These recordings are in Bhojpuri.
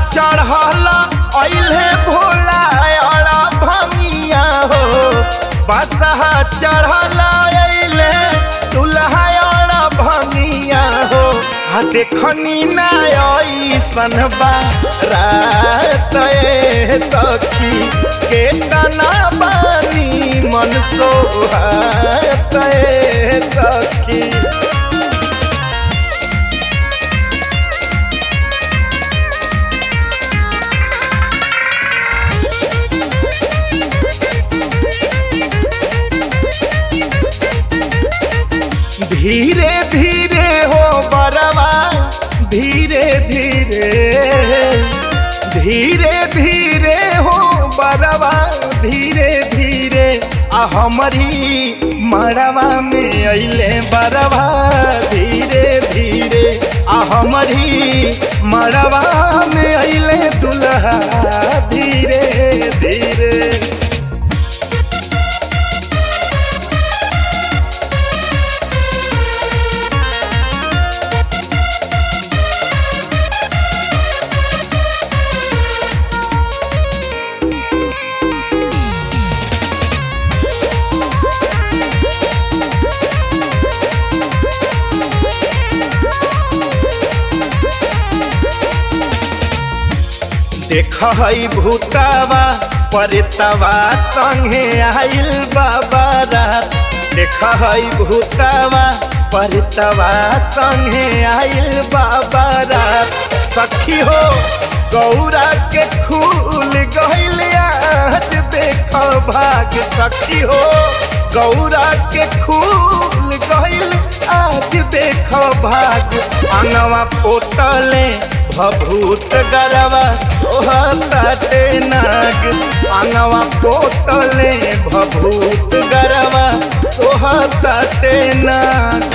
चढ़ल अइले भोला अड़ा भंगिया हो बसहा चढ़ल अइले दुल्हा अड़ा भंगिया हो देखनी ना ऐसन बारात सखी के तना बानी मन सोहात सखी। धीरे धीरे हो बरवा धीरे धीरे धीरे धीरे हो बरवा धीरे धीरे हमारी मड़वा में अइले बरवा धीरे धीरे हमारी मड़वा में अइले दुल्हा धीरे धीरे। देख भूतावा परितवा संगे आइल बाबा रात देख भूतावा परितवा संगे आइल बाबा रात सखी हो गौरा के खूल गइल आज देख भाग सखी हो गौरा के खूल गइल आज देख भाग अंगवा पोतले भभूत गरवा सोहताटे नाग अंगवा पोतले भभूत गरवा सोहताटे नाग।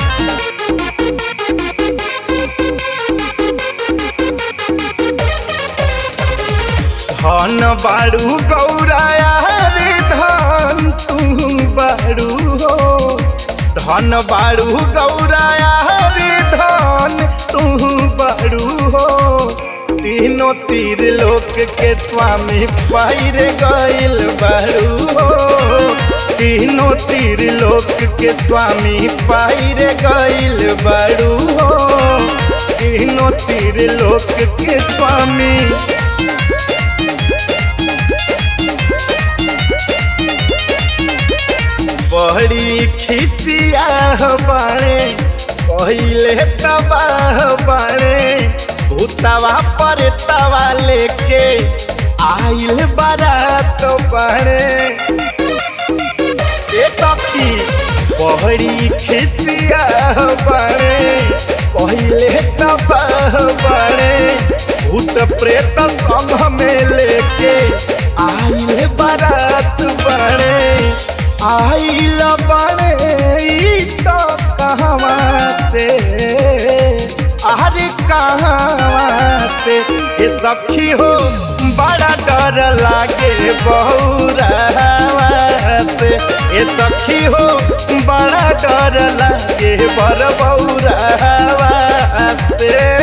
धन बाड़ू गौराया रे धन तू बाड़ू हो धन बाड़ू गौराया रे धन तू बाड़ू हो तीनों तीर लोक के स्वामी पाइर गइल बाड़ू हो तीनों तीर लोक के स्वामी पाइर गइल बाड़ू हो तीनों तीर लोक के स्वामी। बड़ी खिसिया बाणे पहिले तबाह बाणे भूतवा पर तवा लेके आइल बारात बाणे सखी बड़ी खिसिया बाणे पहिले तबाह बाणे भूत प्रेत संग में लेके आइल बारात बाणे आइल बाणे तो कहवा से अरे कहवा से ये सखी हो बड़ा डर लागे बहुरावा से ये सखी हो बड़ा डर लागे बर बहुरावा से।